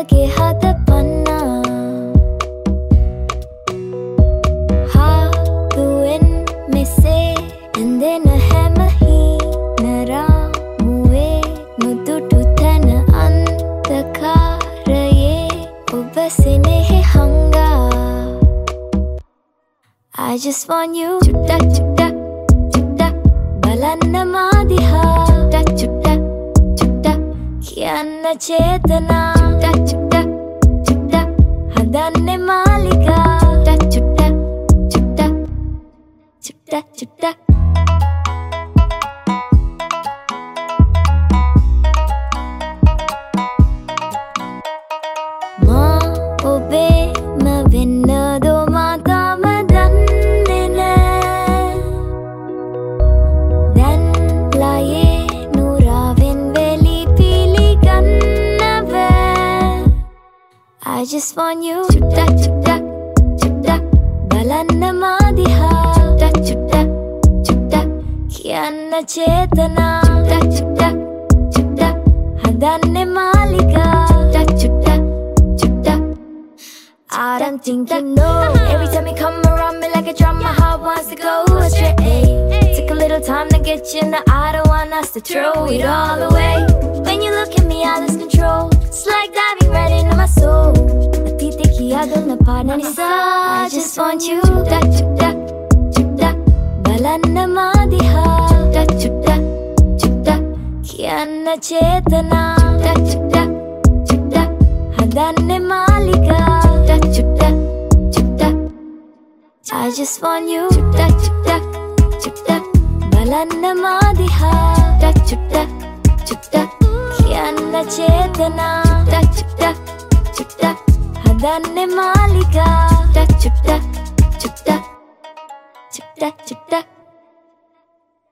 මගේ හද පන්නා හාදුවෙන් මෙසේ ඇඳෙන හැම හීනරාමුවේ නුදුටු තැන අන්ධකාරයේ ඔබ සෙනෙහි හංගා I just want you චුට්ටක් චුට්ටක් චුට්ටක් බලන්න මා දිහා චුට්ටක් චුට්ටක් චුට්ටක් කියන්න චේතනා චුට්ටක් චුට්ටක් හදන්නේ මාලිකා චුට්ටක් චුට්ටක් චුට්ටක් චුට්ටක් මා ඔබේම වෙන්නදෝ මා තාම දන්නේ නෑ දැන් ලයේ නුරාවෙන් වෙලි පිළිගන්න බෑ I just want you චුට්ටක් චුට්ටක් චුට්ටක් බලන්න මා දිහා චුට්ටක් චුට්ටක් චුට්ටක් කියන්න චේතනා චුට්ටක් චුට්ටක් හදන්නේ මාලිකා චුට්ටක් චුට්ටක් I don't think you know every time you come around me like a drum my heart wants to go astray took a little time to get you now I don't want us to throw it all away when you look at me I lose control it's like diving right into my soul අතීතේ කියා දුන්න පාන නිසා I just want you චුට්ටක් චුට්ටක් චුට්ටක් බලන්න මා දිහා චුට්ටක් චුට්ටක් කියන්න චේතනා චුට්ටක් චුට්ටක් හදන්නේ මාලිකා චුට්ටක් චුට්ටක් I just want you චුට්ටක් චුට්ටක් චුට්ටක් බලන්න මා දිහා චුට්ටක් චුට්ටක් කියන්න චේතනා චුට්ටක් චුට්ටක් හදන්නේ මාලිකා චුට්ටක් චුට්ටක් චුට්ටක් චුට්ටක්